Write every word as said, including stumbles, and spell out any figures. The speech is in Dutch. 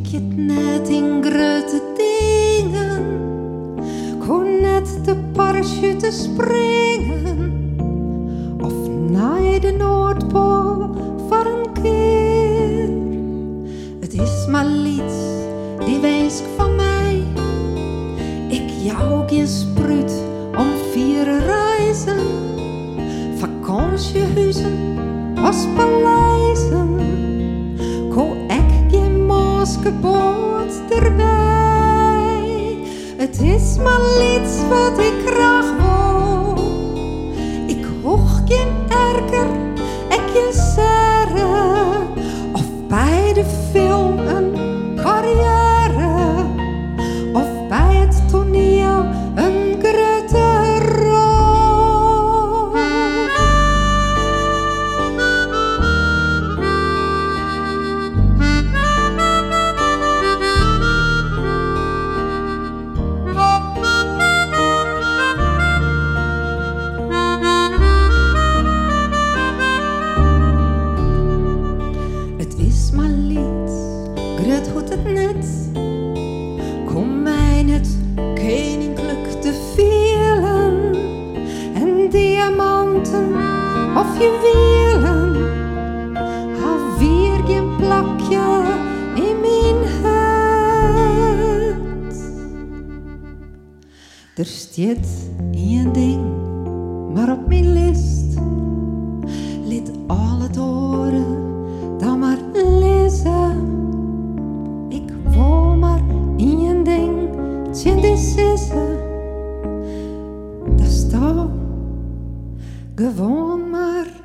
ik het net in grote dingen, kon net de parachute springen of naar de Noordpool voor een keer. Het is maar lied, die wees van mij. Ik jou geen spruit om vier reizen, vakantiehuizen als paleizen. Ko ek geen moskeboot erbij. Het is maar iets wat ik graag wil. Ik hoog geen erker, ik geen serre, of bij de film een carrière, of bij het toneel een grote rol. Het is maar lied, gret goed het net. Kom mij net koninklijk te vielen en diamanten of juwelen. Hou weer geen plakje in mijn hart. Er staat één ding maar op mijn lijst. Liet al het oren dan maar lezen. Ik wil maar één ding, tjen die sissen. Dat is toch gewoon maar